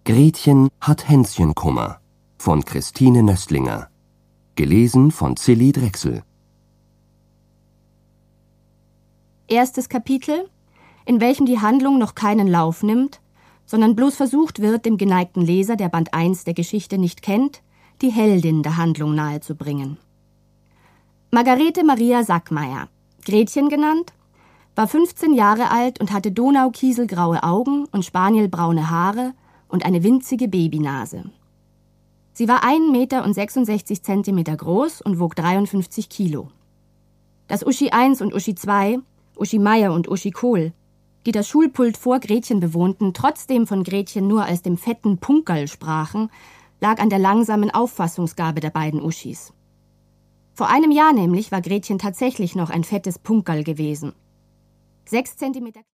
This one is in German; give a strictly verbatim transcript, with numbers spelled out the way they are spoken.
Gretchen hat Hänschenkummer von Christine Nöstlinger. Gelesen von Zilli Drechsel. Erstes Kapitel, in welchem die Handlung noch keinen Lauf nimmt, sondern bloß versucht wird, dem geneigten Leser, der Band eins der Geschichte nicht kennt, die Heldin der Handlung nahezubringen. Margarete Maria Sackmeier, Gretchen genannt, war fünfzehn Jahre alt und hatte donaukieselgraue Augen und spanielbraune Haare und eine winzige Babynase. Sie war ein Meter und sechsundsechzig Zentimeter groß und wog dreiundfünfzig Kilo. Dass Uschi eins und Uschi zwei, Uschi Meier und Uschi Kohl, die das Schulpult vor Gretchen bewohnten, trotzdem von Gretchen nur als dem fetten Punkerl sprachen, lag an der langsamen Auffassungsgabe der beiden Uschis. Vor einem Jahr nämlich war Gretchen tatsächlich noch ein fettes Punkerl gewesen. Sechs Zentimeter